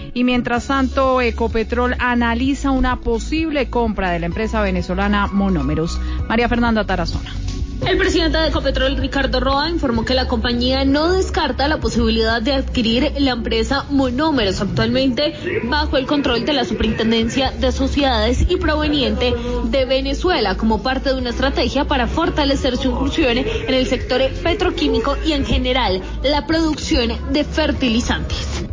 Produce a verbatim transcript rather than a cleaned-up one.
Y mientras tanto, Ecopetrol analiza una posible compra de la empresa venezolana Monómeros. María Fernanda Tarazona. El presidente de Ecopetrol, Ricardo Roa, informó que la compañía no descarta la posibilidad de adquirir la empresa Monómeros, actualmente bajo el control de la Superintendencia de Sociedades y proveniente de Venezuela, como parte de una estrategia para fortalecer su incursión en el sector petroquímico y en general la producción de fertilizantes.